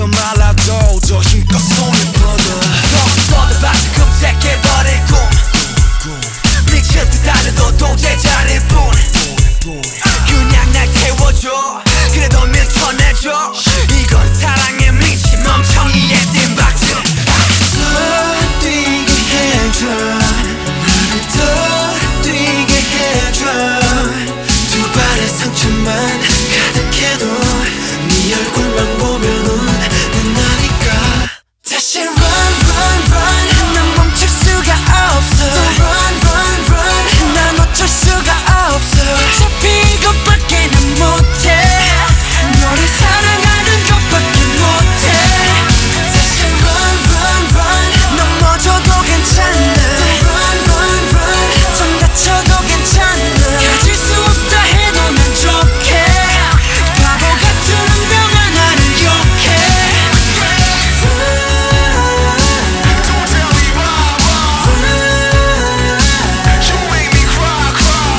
말라도 더 힘껏 손을 뻗어 뻗어봐서 검색해버릴 꿈 미칠 듯 달려도 도대체 않을 뿐 그냥 날 태워줘 그래도 밀쳐내줘 이건 사랑에 미친 멍청이의 띵박질 더 뛰게 해줘 나를 더 뛰게 해줘 두 발의 상처만 가득해도 네 얼굴만 보면은 끝나니까 다시 run run run 난 멈출 수가 없어 run run run 난 놓칠 수가 없어 어차피 이것밖에 난 못해 너를 사랑하는 것밖에 못해 다시 run run run 넘어져도 괜찮아 run run run 좀 다쳐도 괜찮아 가질 수 없다 해도 난 좋게 바보 같은 운명아 나를 욕해 Don't tell me why, you make me cry,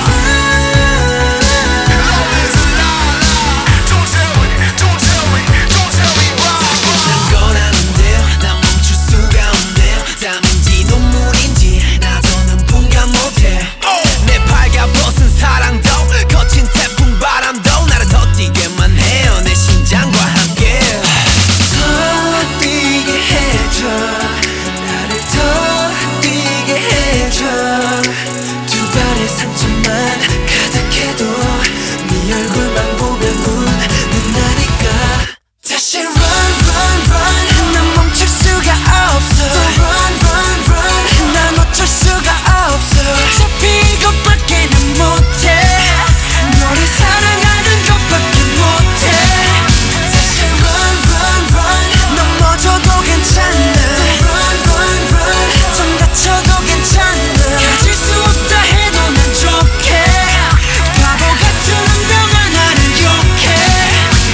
Love is a lie, Don't tell me why 난 원하는데요 난 멈출 수가 없네요 땀인지 눈물인지 나도는 분간 못해 내 발가벗은 사랑도 거친 태풍 바람도 나를 더 뛰게만 해요 내 심장과 함께 더 뛰게 해줘 나를 더 뛰게 해줘 두 발의 상처만 가득해도 네 얼굴만 보면은 끝나니까 다시 run run run 난 멈출 수가 없어 run run run 난 놓칠 수가 없어 어차피 이것밖에 난 못해 너를 사랑하는 것밖에 못해 다시 run run run 넘어져도 괜찮아 run run run 좀 다쳐도 괜찮아 가질 수 없다 해도 난 좋게 바보 같은 운명아 나를 욕해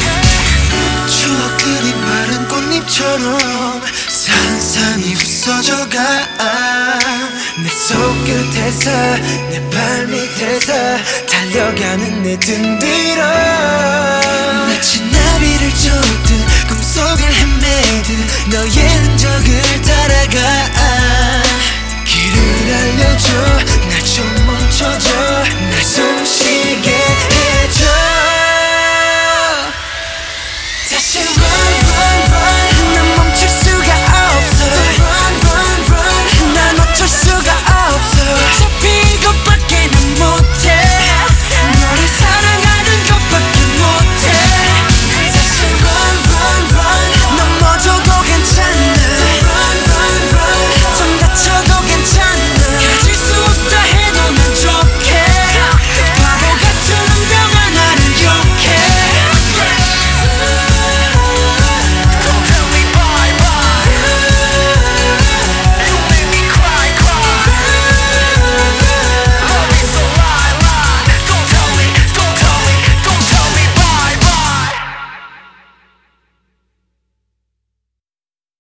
추억들이 마른 꽃잎처럼 산산이 부서져가 내 손끝에서 내 발밑에서 달려가는 내 등 뒤로 마치 나비를 쫓듯 꿈속을 헤매듯 너의 흔적을